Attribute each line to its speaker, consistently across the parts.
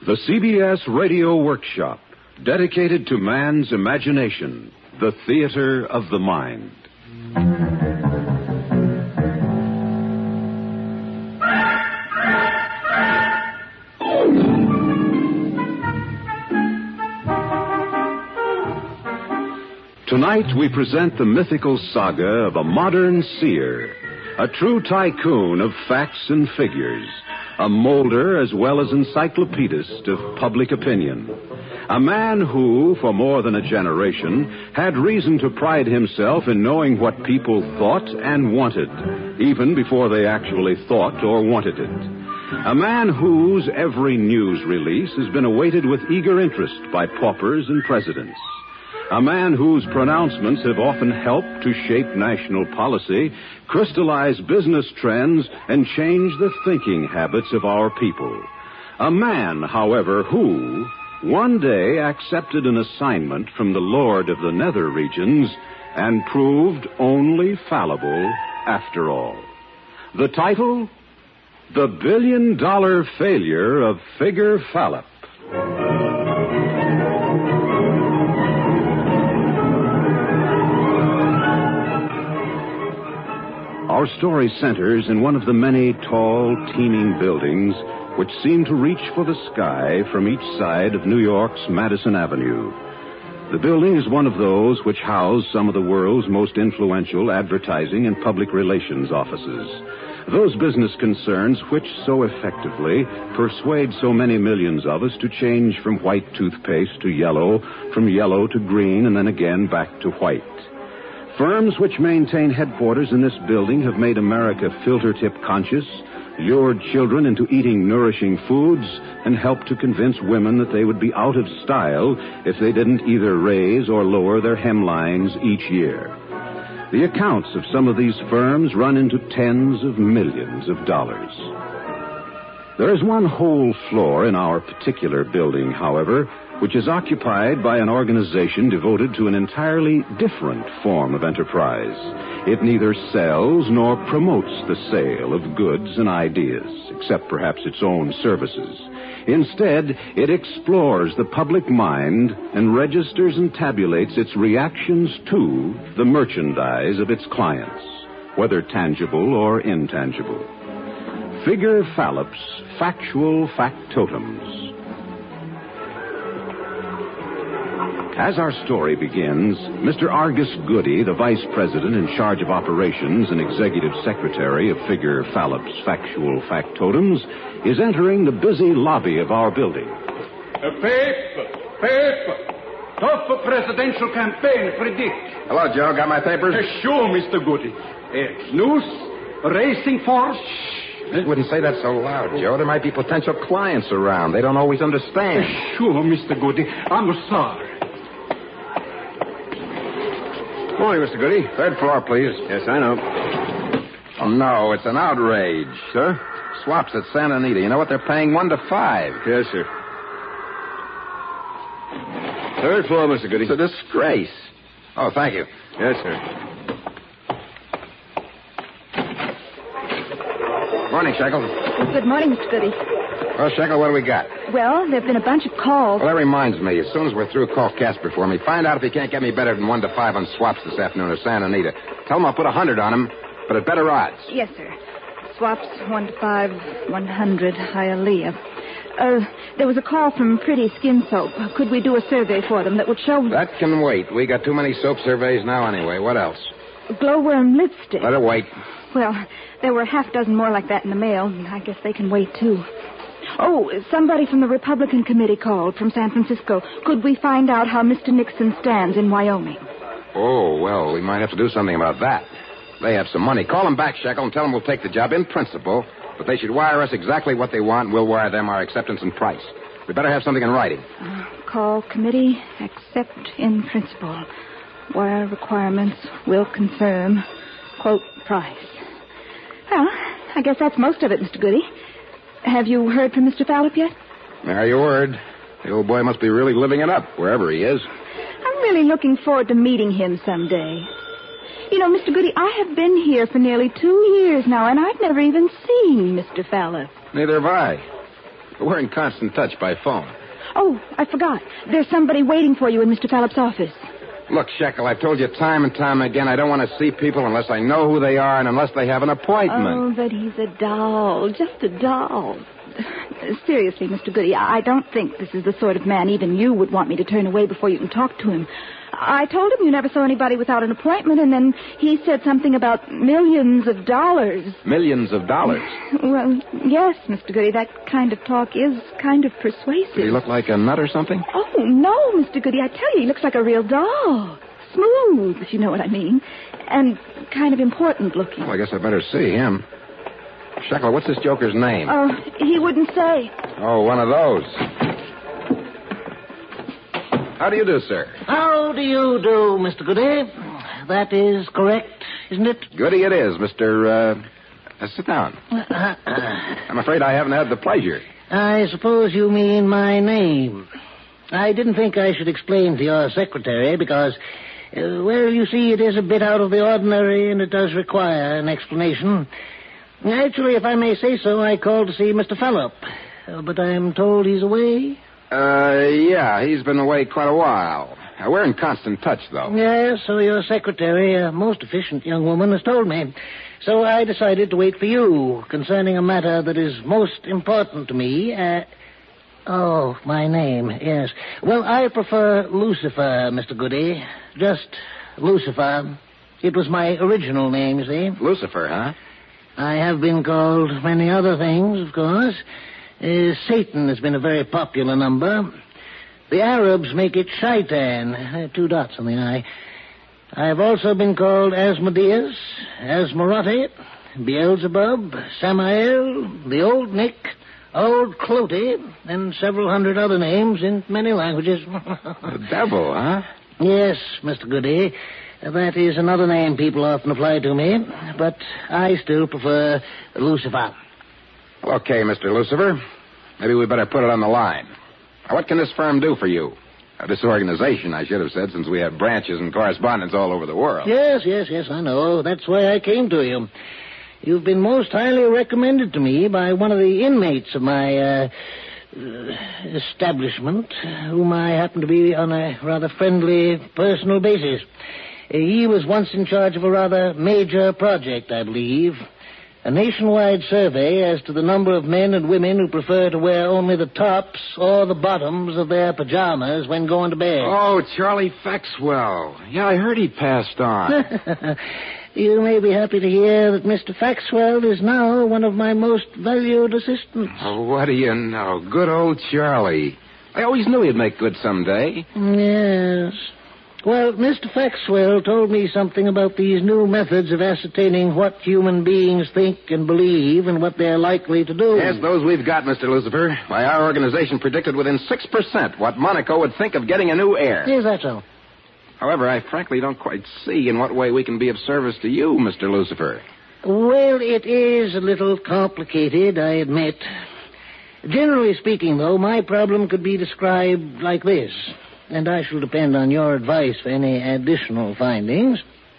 Speaker 1: The CBS Radio Workshop, dedicated to man's imagination, the theater of the mind. Tonight we present the mythical saga of a modern seer, a true tycoon of facts and figures, a molder as well as encyclopedist of public opinion. A man who, for more than a generation, had reason to pride himself in knowing what people thought and wanted, even before they actually thought or wanted it. A man whose every news release has been awaited with eager interest by paupers and presidents. A man whose pronouncements have often helped to shape national policy, crystallize business trends, and change the thinking habits of our people. A man, however, who one day accepted an assignment from the Lord of the Nether Regions and proved only fallible after all. The title, The Billion-Dollar Failure of Figure Fallop. Our story centers in one of the many tall, teeming buildings which seem to reach for the sky from each side of New York's Madison Avenue. The building is one of those which house some of the world's most influential advertising and public relations offices. Those business concerns which so effectively persuade so many millions of us to change from white toothpaste to yellow, from yellow to green, and then again back to white. Firms which maintain headquarters in this building have made America filter-tip conscious, lured children into eating nourishing foods, and helped to convince women that they would be out of style if they didn't either raise or lower their hemlines each year. The accounts of some of these firms run into tens of millions of dollars. There is one whole floor in our particular building, however, which is occupied by an organization devoted to an entirely different form of enterprise. It neither sells nor promotes the sale of goods and ideas, except perhaps its own services. Instead, it explores the public mind and registers and tabulates its reactions to the merchandise of its clients, whether tangible or intangible. Figure Fallop's Factual Factotums. As our story begins, Mr. Argus Goody, the vice president in charge of operations and executive secretary of Figure Fallop's Factual Factotums, is entering the busy lobby of our building.
Speaker 2: Paper. Tough presidential campaign predict.
Speaker 3: Hello, Joe. Got my papers?
Speaker 2: Sure, Mr. Goody. News, racing force.
Speaker 3: You wouldn't say that so loud, Joe. There might be potential clients around. They don't always understand.
Speaker 2: Sure, Mr. Goody. I'm sorry.
Speaker 3: Morning, Mr. Goody. Third floor, please.
Speaker 4: Yes, I know.
Speaker 3: Oh, no, it's an outrage.
Speaker 4: Sir?
Speaker 3: Swaps at Santa Anita. You know what? They're paying 1 to 5.
Speaker 4: Yes, sir. Third floor, Mr. Goody.
Speaker 3: It's a disgrace. Oh, thank you.
Speaker 4: Yes, sir.
Speaker 3: Morning, Shekel.
Speaker 5: Good morning, Mr. Goody.
Speaker 3: Well, Shekel, what do we got?
Speaker 5: Well, there have been a bunch of calls.
Speaker 3: Well, that reminds me. As soon as we're through, call Casper for me. Find out if he can't get me better than 1 to 5 on swaps this afternoon at Santa Anita. Tell him I'll put 100 on him, but at better odds.
Speaker 5: Yes, sir. Swaps 1 to 5, 100, Hialeah. There was a call from Pretty Skin Soap. Could we do a survey for them that would show...
Speaker 3: That can wait. We got too many soap surveys now anyway. What else?
Speaker 5: Glowworm lipstick.
Speaker 3: Let it wait.
Speaker 5: Well, there were half dozen more like that in the mail. I guess they can wait, too. Oh, somebody from the Republican committee called from San Francisco. Could we find out how Mr. Nixon stands in Wyoming?
Speaker 3: Oh, well, we might have to do something about that. They have some money. Call them back, Shekel, and tell them we'll take the job in principle, but they should wire us exactly what they want, and we'll wire them our acceptance and price. We better have something in writing.
Speaker 5: Call committee, accept in principle. Wire requirements, will confirm, quote price. Well, I guess that's most of it, Mr. Goody. Have you heard from Mr. Fallop yet?
Speaker 3: Nary a word. The old boy must be really living it up, wherever he is.
Speaker 5: I'm really looking forward to meeting him someday. You know, Mr. Goody, I have been here for nearly 2 years now, and I've never even seen Mr. Fallop.
Speaker 3: Neither have I. We're in constant touch by phone.
Speaker 5: Oh, I forgot. There's somebody waiting for you in Mr. Fallop's office.
Speaker 3: Look, Shekel, I've told you time and time again I don't want to see people unless I know who they are and unless they have an appointment.
Speaker 5: Oh, but he's a doll. Just a doll. Seriously, Mr. Goody, I don't think this is the sort of man even you would want me to turn away before you can talk to him. I told him you never saw anybody without an appointment, and then he said something about millions of dollars.
Speaker 3: Millions of dollars?
Speaker 5: Well, yes, Mr. Goody, that kind of talk is kind of persuasive.
Speaker 3: Does he look like a nut or something?
Speaker 5: Oh, no, Mr. Goody, I tell you, he looks like a real doll. Smooth, if you know what I mean. And kind of important looking.
Speaker 3: Well, I guess I better see him. Shekel, what's this joker's name?
Speaker 5: Oh, he wouldn't say.
Speaker 3: Oh, one of those. How do you do, sir?
Speaker 6: How do you do, Mr. Goody? That is correct, isn't it?
Speaker 3: Goody it is, Mr. Sit down. I'm afraid I haven't had the pleasure.
Speaker 6: I suppose you mean my name. I didn't think I should explain to your secretary because, well, you see, it is a bit out of the ordinary and it does require an explanation. Actually, if I may say so, I called to see Mr. Fallop. But I'm told he's away.
Speaker 3: Yeah, he's been away quite a while. We're in constant touch, though.
Speaker 6: Yes, so your secretary, a most efficient young woman, has told me. So I decided to wait for you concerning a matter that is most important to me. Oh, my name, yes. Well, I prefer Lucifer, Mr. Goody. Just Lucifer. It was my original name, you see.
Speaker 3: Lucifer, huh?
Speaker 6: I have been called many other things, of course. Satan has been a very popular number. The Arabs make it Shaitan, 2 dots on the I. I have also been called Asmodeus, Asmarote, Beelzebub, Samael, the Old Nick, Old Cloty, and several hundred other names in many languages.
Speaker 3: The devil, huh?
Speaker 6: Yes, Mr. Goody. That is another name people often apply to me, but I still prefer Lucifer.
Speaker 3: Okay, Mr. Lucifer. Maybe we better put it on the line. Now, what can this firm do for you? This organization, I should have said, since we have branches and correspondents all over the world.
Speaker 6: Yes, I know. That's why I came to you. You've been most highly recommended to me by one of the inmates of my establishment, whom I happen to be on a rather friendly personal basis. He was once in charge of a rather major project, I believe. A nationwide survey as to the number of men and women who prefer to wear only the tops or the bottoms of their pajamas when going to bed.
Speaker 3: Oh, Charlie Faxwell. Yeah, I heard he passed on.
Speaker 6: You may be happy to hear that Mr. Faxwell is now one of my most valued assistants.
Speaker 3: Oh, what do you know? Good old Charlie. I always knew he'd make good someday.
Speaker 6: Yes. Well, Mr. Faxwell told me something about these new methods of ascertaining what human beings think and believe and what they're likely to do.
Speaker 3: Yes, those we've got, Mr. Lucifer. Why, our organization predicted within 6% what Monaco would think of getting a new heir.
Speaker 6: Is that so?
Speaker 3: However, I frankly don't quite see in what way we can be of service to you, Mr. Lucifer.
Speaker 6: Well, it is a little complicated, I admit. Generally speaking, though, my problem could be described like this. And I shall depend on your advice for any additional findings.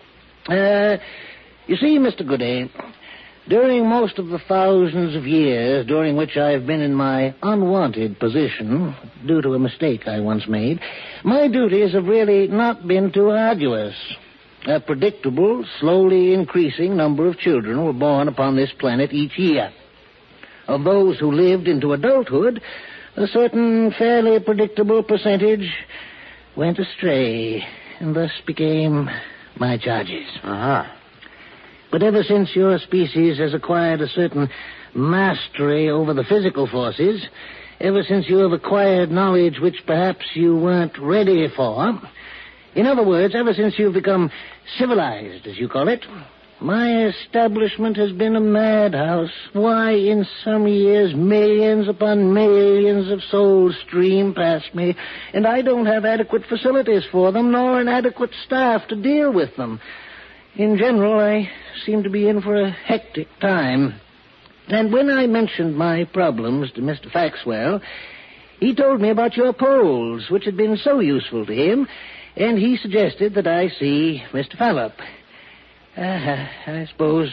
Speaker 6: You see, Mr. Goody, during most of the thousands of years during which I've been in my unwanted position, due to a mistake I once made, my duties have really not been too arduous. A predictable, slowly increasing number of children were born upon this planet each year. Of those who lived into adulthood, a certain fairly predictable percentage went astray and thus became my charges.
Speaker 3: Uh-huh.
Speaker 6: But ever since your species has acquired a certain mastery over the physical forces, ever since you have acquired knowledge which perhaps you weren't ready for, in other words, ever since you've become civilized, as you call it, my establishment has been a madhouse. Why, in some years, millions upon millions of souls stream past me, and I don't have adequate facilities for them, nor an adequate staff to deal with them. In general, I seem to be in for a hectic time. And when I mentioned my problems to Mr. Faxwell, he told me about your polls, which had been so useful to him, and he suggested that I see Mr. Fallop. I suppose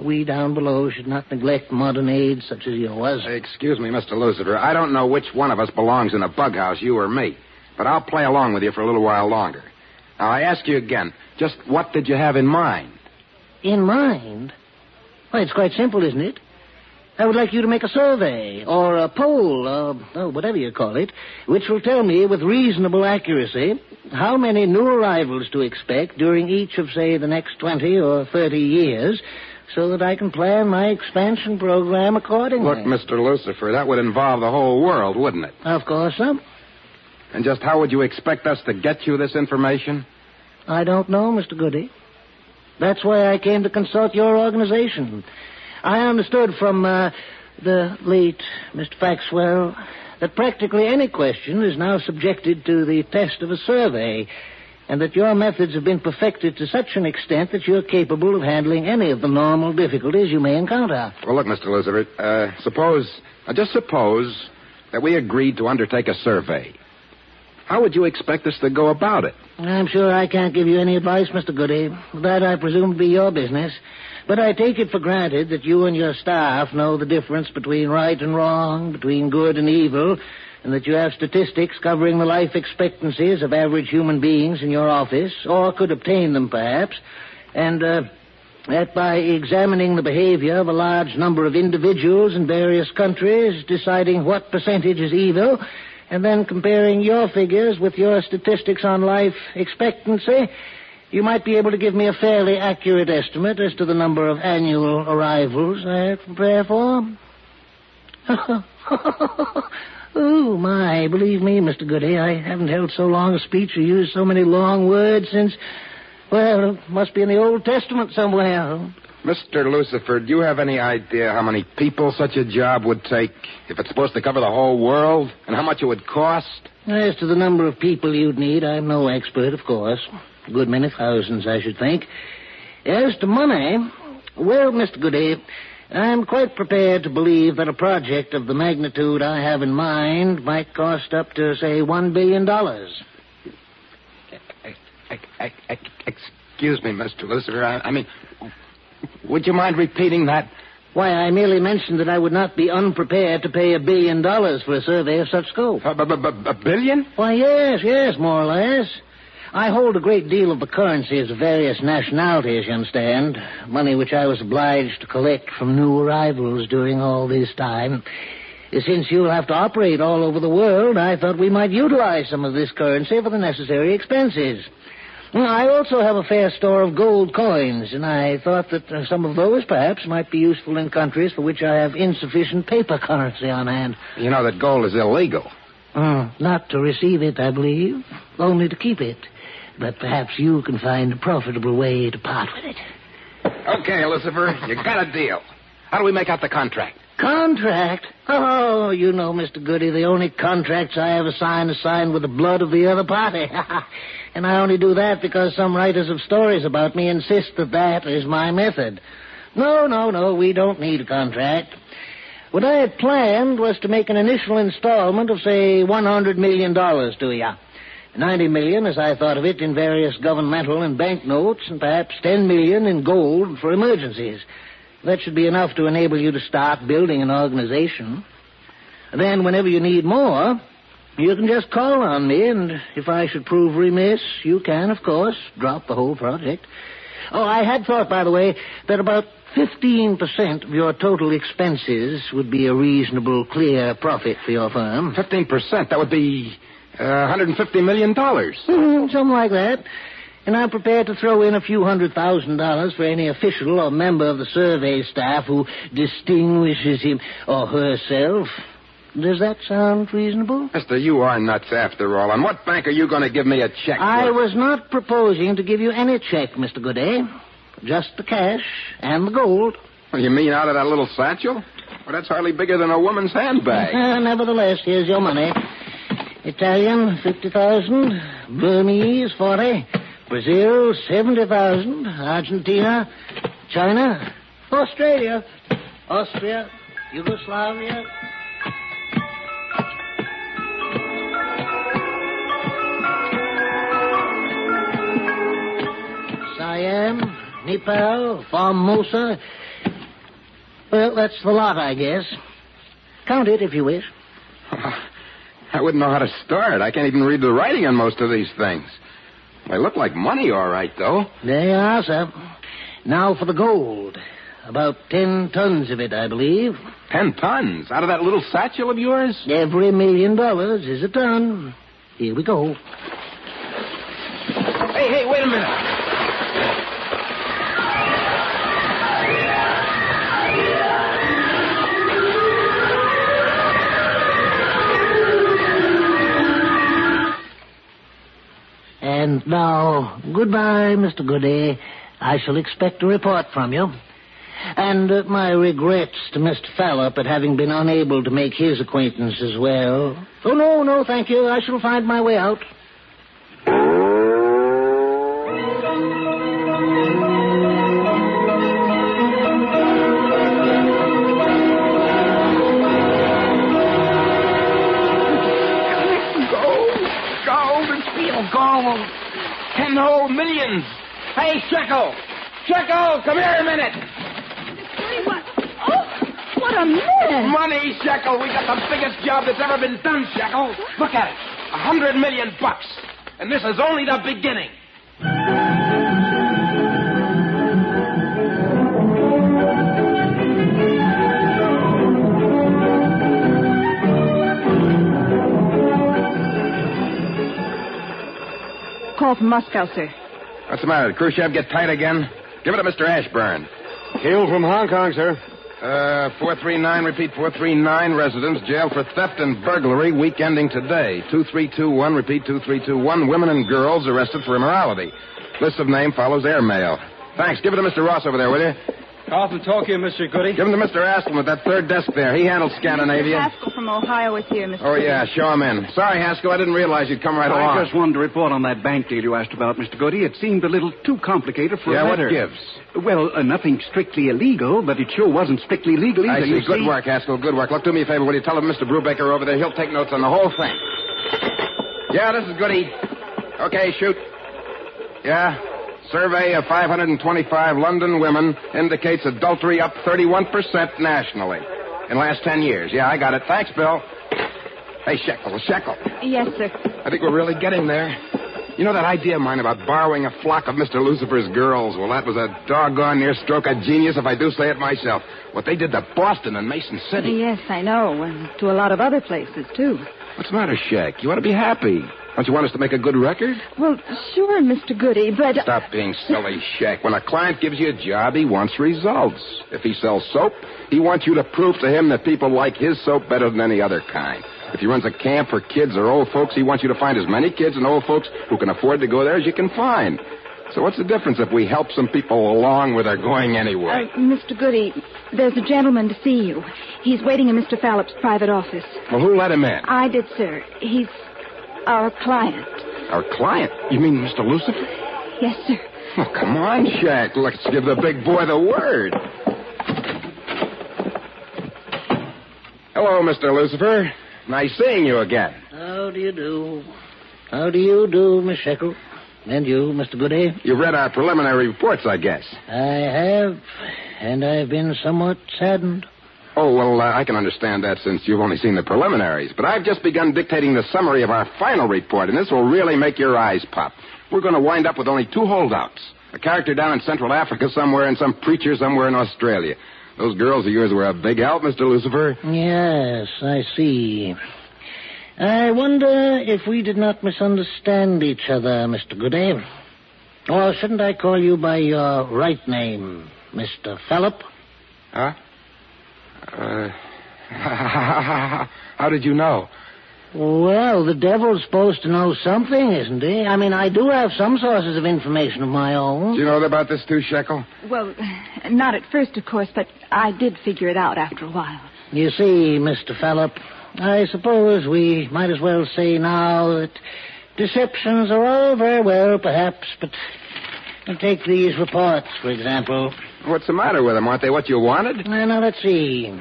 Speaker 6: we down below should not neglect modern aids such as yours.
Speaker 3: Excuse me, Mr. Lucifer. I don't know which one of us belongs in a bug house, you or me. But I'll play along with you for a little while longer. Now, I ask you again, just what did you have in mind?
Speaker 6: In mind? Why, it's quite simple, isn't it? I would like you to make a survey, or a poll, or whatever you call it, which will tell me with reasonable accuracy how many new arrivals to expect during each of, say, the next 20 or 30 years, so that I can plan my expansion program accordingly.
Speaker 3: Look, Mr. Lucifer, that would involve the whole world, wouldn't it?
Speaker 6: Of course, sir.
Speaker 3: And just how would you expect us to get you this information?
Speaker 6: I don't know, Mr. Goody. That's why I came to consult your organization. I understood from the late Mr. Faxwell that practically any question is now subjected to the test of a survey, and that your methods have been perfected to such an extent that you're capable of handling any of the normal difficulties you may encounter.
Speaker 3: Well, look, Mr. Lucifer, just suppose that we agreed to undertake a survey. How would you expect us to go about it?
Speaker 6: I'm sure I can't give you any advice, Mr. Goody. That, I presume, to be your business. But I take it for granted that you and your staff know the difference between right and wrong, between good and evil, and that you have statistics covering the life expectancies of average human beings in your office, or could obtain them, perhaps, and that by examining the behavior of a large number of individuals in various countries, deciding what percentage is evil, and then comparing your figures with your statistics on life expectancy, you might be able to give me a fairly accurate estimate as to the number of annual arrivals I have to prepare for. Oh, my, believe me, Mr. Goody, I haven't held so long a speech or used so many long words since, well, it must be in the Old Testament somewhere.
Speaker 3: Mr. Lucifer, do you have any idea how many people such a job would take, if it's supposed to cover the whole world, and how much it would cost?
Speaker 6: As to the number of people you'd need, I'm no expert, of course. A good many thousands, I should think. As to money, well, Mr. Goody, I'm quite prepared to believe that a project of the magnitude I have in mind might cost up to, say, $1 billion.
Speaker 3: Excuse me, Mr. Lucifer. I mean, would you mind repeating that?
Speaker 6: Why, I merely mentioned that I would not be unprepared to pay $1 billion for a survey of such scope.
Speaker 3: A billion?
Speaker 6: Why, yes, more or less. I hold a great deal of the currencies of various nationalities, you understand. Money which I was obliged to collect from new arrivals during all this time. Since you'll have to operate all over the world, I thought we might utilize some of this currency for the necessary expenses. I also have a fair store of gold coins, and I thought that some of those perhaps might be useful in countries for which I have insufficient paper currency on hand.
Speaker 3: You know that gold is illegal.
Speaker 6: Not to receive it, I believe, only to keep it. But perhaps you can find a profitable way to part with it.
Speaker 3: Okay, Lucifer, you got a deal. How do we make out the contract?
Speaker 6: Contract? Oh, you know, Mr. Goody, the only contracts I ever sign are signed with the blood of the other party. And I only do that because some writers of stories about me insist that that is my method. No, we don't need a contract. What I had planned was to make an initial installment of, say, $100 million to you. $90 million, as I thought of it, in various governmental and bank notes, and perhaps $10 million in gold for emergencies. That should be enough to enable you to start building an organization. Then, whenever you need more, you can just call on me, and if I should prove remiss, you can, of course, drop the whole project. Oh, I had thought, by the way, that about 15% of your total expenses would be a reasonable, clear profit for your firm.
Speaker 3: 15%? That would be $150 million.
Speaker 6: Something like that. And I'm prepared to throw in a few $100,000 for any official or member of the survey staff who distinguishes him or herself. Does that sound reasonable?
Speaker 3: Mister, you are nuts after all. On what bank are you going to give me a check?
Speaker 6: I was not proposing to give you any check, Mr. Goody. Just the cash and the gold.
Speaker 3: Well, you mean out of that little satchel? Well, that's hardly bigger than a woman's handbag.
Speaker 6: Nevertheless, here's your money. Italian, 50,000. Burmese, 40. Brazil, 70,000. Argentina, China, Australia, Austria, Yugoslavia. Siam, Nepal, Formosa, Well, that's the lot, I guess. Count it if you wish.
Speaker 3: I wouldn't know how to start. I can't even read the writing on most of these things. They look like money, all right, though.
Speaker 6: There you are, sir. Now for the gold. About 10 tons of it, I believe.
Speaker 3: 10 tons? Out of that little satchel of yours?
Speaker 6: Every $1 million is a ton. Here we go.
Speaker 3: Hey, wait a minute.
Speaker 6: And now, goodbye, Mr. Goody. I shall expect a report from you. And my regrets to Mr. Fallop at having been unable to make his acquaintance as well. Oh, no, thank you. I shall find my way out.
Speaker 3: Gold. 10 whole millions. Hey, Shekel, come here a minute.
Speaker 5: What a mess.
Speaker 3: Money, Shekel. We got the biggest job that's ever been done, Shekel. Look at it. $100 million. And this is only the beginning.
Speaker 5: Call from Moscow, sir.
Speaker 3: What's the matter? Did Khrushchev get tight again? Give it to Mr. Ashburn.
Speaker 2: Hail from Hong Kong, sir.
Speaker 3: 439, repeat 439, residents jailed for theft and burglary, week ending today. 2321, repeat 2321, women and girls arrested for immorality. List of name follows airmail. Thanks. Give it to Mr. Ross over there, will you?
Speaker 2: Call from Tokyo, Mr. Goody.
Speaker 3: Give him to Mr. Haskell at that third desk there. He handles Scandinavia.
Speaker 5: Mr. Haskell from Ohio is here, Mr.
Speaker 3: Oh, yeah, show him in. Sorry, Haskell, I didn't realize you'd come right along.
Speaker 2: I just wanted to report on that bank deal you asked about, Mr. Goody. It seemed a little too complicated for a letter.
Speaker 3: What gives?
Speaker 2: Well, nothing strictly illegal, but it sure wasn't strictly legal either.
Speaker 3: I see. Good work, Haskell, good work. Look, do me a favor, will you tell him Mr. Brubaker over there, he'll take notes on the whole thing. Yeah, this is Goody. Okay, shoot. Yeah? Survey of 525 London women indicates adultery up 31% nationally in last 10 years. Yeah, I got it. Thanks, Bill. Hey, Shekel.
Speaker 5: Yes, sir.
Speaker 3: I think we're really getting there. You know that idea of mine about borrowing a flock of Mr. Lucifer's girls? Well, that was a doggone near stroke of genius if I do say it myself. What they did to Boston and Mason City.
Speaker 5: Yes, I know. And to a lot of other places, too.
Speaker 3: What's the matter, Shek? You ought to be happy. Don't you want us to make a good record?
Speaker 5: Well, sure, Mr. Goody, but...
Speaker 3: Stop being silly, Shek. When a client gives you a job, he wants results. If he sells soap, he wants you to prove to him that people like his soap better than any other kind. If he runs a camp for kids or old folks, he wants you to find as many kids and old folks who can afford to go there as you can find. So what's the difference if we help some people along where they're going anyway?
Speaker 5: Mr. Goody, there's a gentleman to see you. He's waiting in Mr. Fallop's private office.
Speaker 3: Well, who let him in?
Speaker 5: I did, sir. He's our client.
Speaker 3: Our client? You mean Mr. Lucifer?
Speaker 5: Yes, sir.
Speaker 3: Oh, come on, Shek. Let's give the big boy the word. Hello, Mr. Lucifer. Nice seeing you again.
Speaker 6: How do you do? How do you do, Miss Shekel? And you, Mr. Goody?
Speaker 3: You've read our preliminary reports, I guess.
Speaker 6: I have, and I've been somewhat saddened.
Speaker 3: Oh, well, I can understand that since you've only seen the preliminaries. But I've just begun dictating the summary of our final report, and this will really make your eyes pop. We're going to wind up with only 2 holdouts. A character down in Central Africa somewhere and some preacher somewhere in Australia. Those girls of yours were a big help, Mr. Lucifer.
Speaker 6: Yes, I see. I wonder if we did not misunderstand each other, Mr. Goody. Or shouldn't I call you by your right name, Mr. Fallop?
Speaker 3: Huh? How did you know?
Speaker 6: Well, the devil's supposed to know something, isn't he? I mean, I do have some sources of information of my own.
Speaker 3: Do you know about this too, Shekel?
Speaker 5: Well, not at first, of course, but I did figure it out after a while.
Speaker 6: You see, Mr. Fallop, I suppose we might as well say now that deceptions are all very well, perhaps, but take these reports, for example.
Speaker 3: What's the matter with them? Aren't they what you wanted?
Speaker 6: Now, let's see.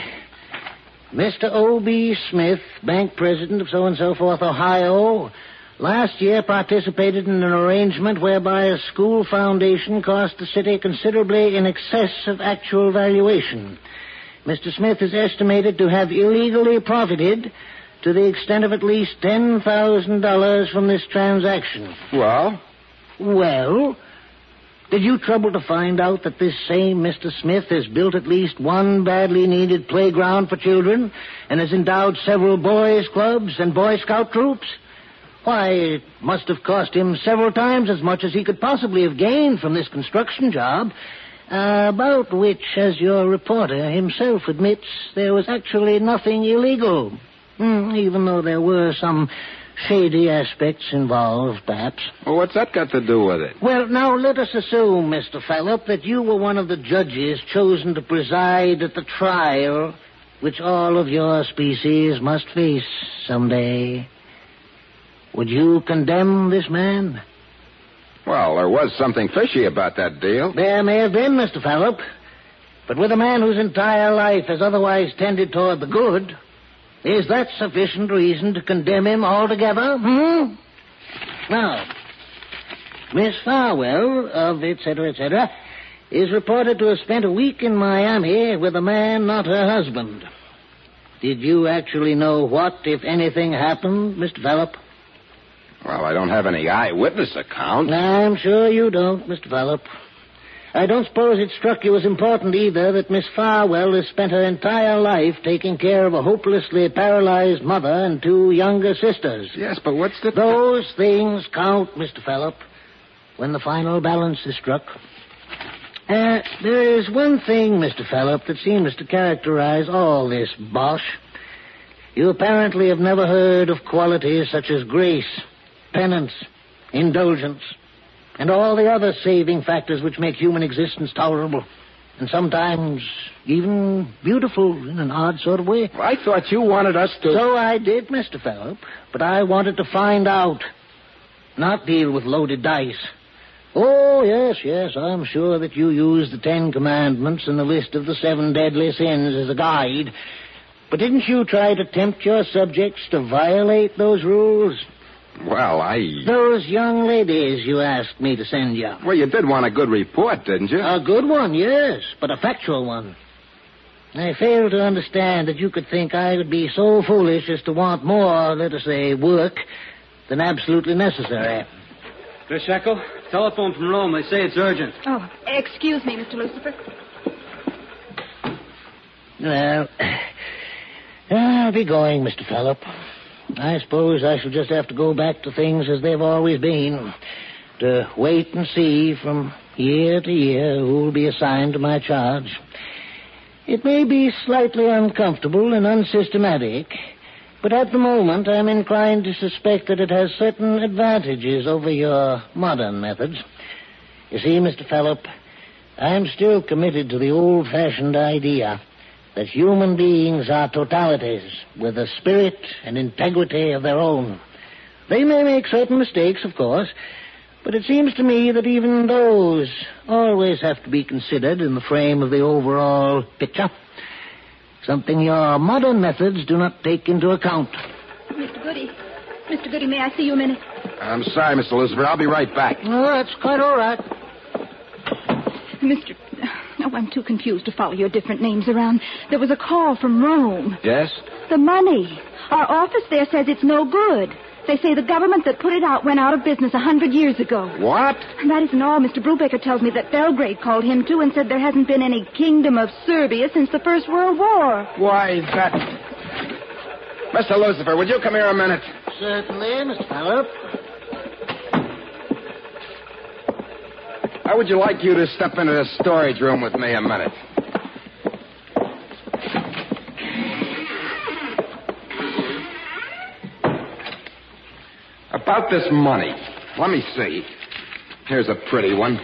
Speaker 6: Mr. O.B. Smith, bank president of so-and-so forth, Ohio, last year participated in an arrangement whereby a school foundation cost the city considerably in excess of actual valuation. Mr. Smith is estimated to have illegally profited to the extent of at least $10,000 from this transaction.
Speaker 3: Well?
Speaker 6: Well, did you trouble to find out that this same Mr. Smith has built at least one badly needed playground for children and has endowed several boys' clubs and Boy Scout troops? Why, it must have cost him several times as much as he could possibly have gained from this construction job, about which, as your reporter himself admits, there was actually nothing illegal, even though there were some shady aspects involved, perhaps.
Speaker 3: Well, what's that got to do with it?
Speaker 6: Well, now, let us assume, Mr. Fallop, that you were one of the judges chosen to preside at the trial which all of your species must face someday. Would you condemn this man?
Speaker 3: Well, there was something fishy about that deal.
Speaker 6: There may have been, Mr. Fallop. But with a man whose entire life has otherwise tended toward the good, is that sufficient reason to condemn him altogether? Now, Miss Farwell of etc., is reported to have spent a week in Miami with a man not her husband. Did you actually know what, if anything, happened, Mr. Fallop?
Speaker 3: Well, I don't have any eyewitness account.
Speaker 6: I'm sure you don't, Mr. Fallop. I don't suppose it struck you as important either that Miss Farwell has spent her entire life taking care of a hopelessly paralyzed mother and two younger sisters.
Speaker 3: Yes, but what's the...
Speaker 6: Those things count, Mr. Fallop, when the final balance is struck. There is one thing, Mr. Fallop, that seems to characterize all this bosh. You apparently have never heard of qualities such as grace, penance, indulgence, and all the other saving factors which make human existence tolerable, and sometimes even beautiful in an odd sort of way.
Speaker 3: Well, I thought you wanted us to...
Speaker 6: So I did, Mr. Fallop, but I wanted to find out, not deal with loaded dice. Oh, yes, I'm sure that you use the 10 Commandments and the list of the 7 deadly sins as a guide, but didn't you try to tempt your subjects to violate those rules?
Speaker 3: Well,
Speaker 6: Those young ladies you asked me to send you.
Speaker 3: Well, you did want a good report, didn't you?
Speaker 6: A good one, yes, but a factual one. I fail to understand that you could think I would be so foolish as to want more, let us say, work than absolutely necessary.
Speaker 7: Miss Shekel, telephone from Rome. They say it's urgent.
Speaker 5: Oh, excuse me, Mr. Lucifer.
Speaker 6: Well, I'll be going, Mr. Fallop. I suppose I shall just have to go back to things as they've always been, to wait and see from year to year who will be assigned to my charge. It may be slightly uncomfortable and unsystematic, but at the moment I'm inclined to suspect that it has certain advantages over your modern methods. You see, Mr. Fallop, I'm still committed to the old-fashioned idea that human beings are totalities with a spirit and integrity of their own. They may make certain mistakes, of course, but it seems to me that even those always have to be considered in the frame of the overall picture, something your modern methods do not take into account.
Speaker 5: Mr. Goody, may I see you a minute?
Speaker 3: I'm sorry, Mr. Lucifer. I'll be right back.
Speaker 6: Oh, that's quite all right.
Speaker 5: Oh, I'm too confused to follow your different names around. There was a call from Rome.
Speaker 3: Yes?
Speaker 5: The money. Our office there says it's no good. They say the government that put it out went out of business 100 years ago.
Speaker 3: What?
Speaker 5: And that isn't all. Mr. Brubaker tells me that Belgrade called him, too, and said there hasn't been any kingdom of Serbia since the First World War.
Speaker 3: Why, that... Mr. Lucifer, would you come here a minute?
Speaker 6: Certainly, Mr. Fallop.
Speaker 3: How would you like you to step into the storage room with me a minute? About this money. Let me see. Here's a pretty one.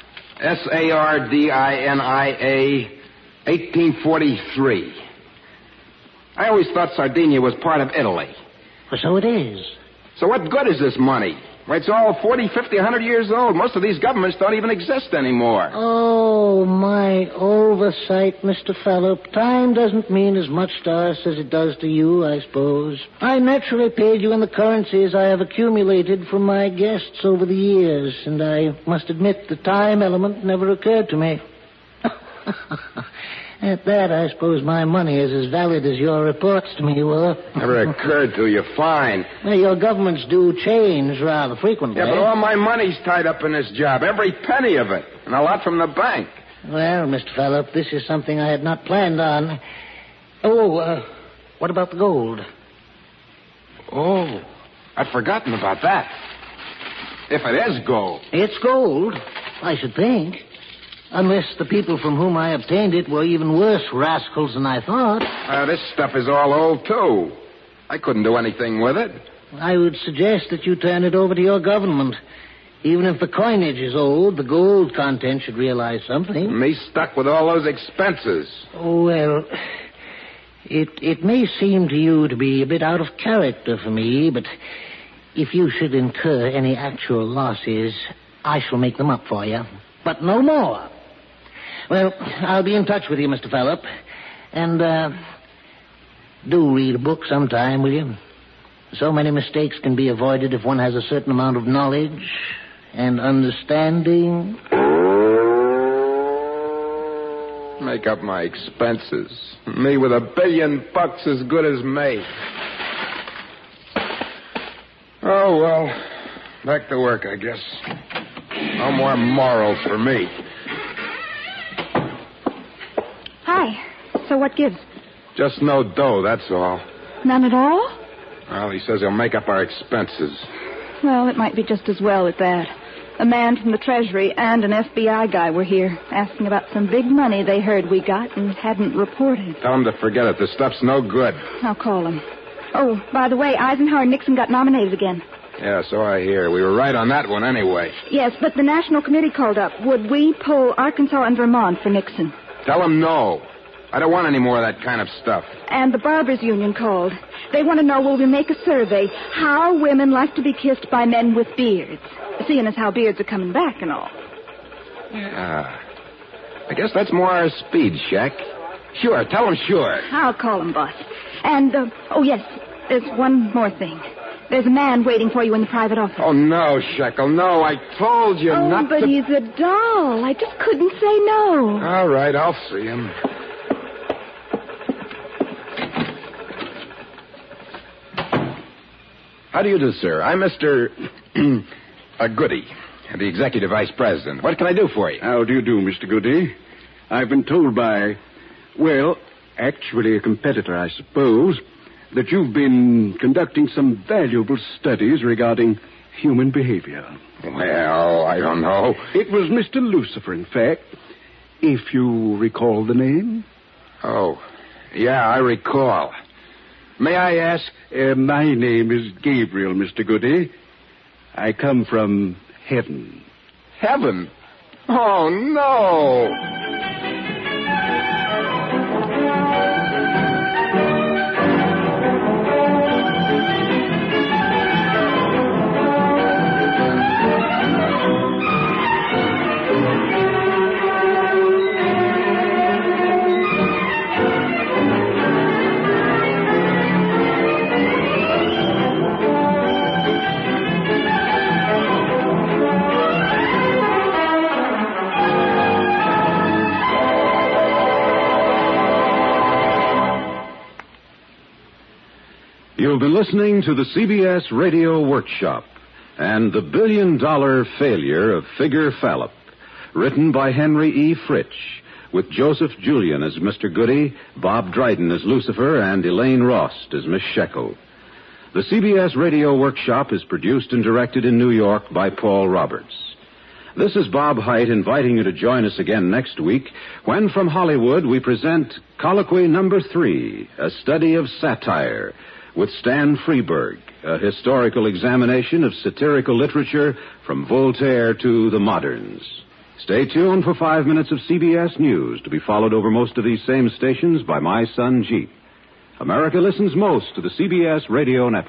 Speaker 3: Sardinia, 1843. I always thought Sardinia was part of Italy.
Speaker 6: Well, so it is.
Speaker 3: So what good is this money? Well, it's all 40, 50, 100 years old. Most of these governments don't even exist anymore.
Speaker 6: Oh, my oversight, Mr. Fallop. Time doesn't mean as much to us as it does to you, I suppose. I naturally paid you in the currencies I have accumulated from my guests over the years, and I must admit the time element never occurred to me. At that, I suppose my money is as valid as your reports to me were.
Speaker 3: Never occurred to you. Fine.
Speaker 6: Well, your governments do change rather frequently.
Speaker 3: Yeah, but all my money's tied up in this job. Every penny of it. And a lot from the bank.
Speaker 6: Well, Mr. Fallop, this is something I had not planned on. Oh, what about the gold?
Speaker 3: Oh, I'd forgotten about that. If it is gold.
Speaker 6: It's gold, I should think. Unless the people from whom I obtained it were even worse rascals than I thought.
Speaker 3: This stuff is all old, too. I couldn't do anything with it.
Speaker 6: I would suggest that you turn it over to your government. Even if the coinage is old, the gold content should realize something.
Speaker 3: Me stuck with all those expenses.
Speaker 6: Oh, well, it may seem to you to be a bit out of character for me, but if you should incur any actual losses, I shall make them up for you. But no more. Well, I'll be in touch with you, Mr. Fallop. And, do read a book sometime, will you? So many mistakes can be avoided if one has a certain amount of knowledge and understanding.
Speaker 3: Make up my expenses. Me with $1 billion as good as me. Oh, well, back to work, I guess. No more morals for me.
Speaker 5: Hi. So what gives?
Speaker 3: Just no dough, that's all.
Speaker 5: None at all?
Speaker 3: Well, he says he'll make up our expenses.
Speaker 5: Well, it might be just as well at that. A man from the Treasury and an FBI guy were here, asking about some big money they heard we got and hadn't reported.
Speaker 3: Tell him to forget it. The stuff's no good.
Speaker 5: I'll call him. Oh, by the way, Eisenhower and Nixon got nominated again.
Speaker 3: Yeah, so I hear. We were right on that one anyway.
Speaker 5: Yes, but the National Committee called up. Would we pull Arkansas and Vermont for Nixon?
Speaker 3: Tell him no. I don't want any more of that kind of stuff.
Speaker 5: And the Barbers Union called. They want to know, will we make a survey, how women like to be kissed by men with beards, seeing as how beards are coming back and all.
Speaker 3: Yeah. I guess that's more our speed, Shaq. Sure, tell him sure.
Speaker 5: I'll call him, boss. And, oh, yes, there's one more thing. There's a man waiting for you in the private office.
Speaker 3: Oh, no, Shekel, no. I told you not to...
Speaker 5: Oh, but he's a doll. I just couldn't say no.
Speaker 3: All right, I'll see him. How do you do, sir? I'm Mr. Goody, the executive vice president. What can I do for you?
Speaker 2: How do you do, Mr. Goody? I've been told by, well, actually a competitor, I suppose, that you've been conducting some valuable studies regarding human behavior.
Speaker 3: Well, I don't know.
Speaker 2: It was Mr. Lucifer, in fact, if you recall the name.
Speaker 3: Oh, yeah, I recall. May I ask?
Speaker 2: My name is Gabriel, Mr. Goody. I come from heaven.
Speaker 3: Heaven? Oh, no!
Speaker 1: You've been listening to the CBS Radio Workshop and the $1 billion failure of Figure Fallop, written by Henry E. Fritsch, with Joseph Julian as Mr. Goody, Bob Dryden as Lucifer, and Elaine Rost as Miss Shekel. The CBS Radio Workshop is produced and directed in New York by Paul Roberts. This is Bob Hite inviting you to join us again next week when from Hollywood we present Colloquy Number 3, a study of satire, with Stan Freberg, a historical examination of satirical literature from Voltaire to the moderns. Stay tuned for 5 minutes of CBS News, to be followed over most of these same stations by my son, Jeep. America listens most to the CBS Radio Network.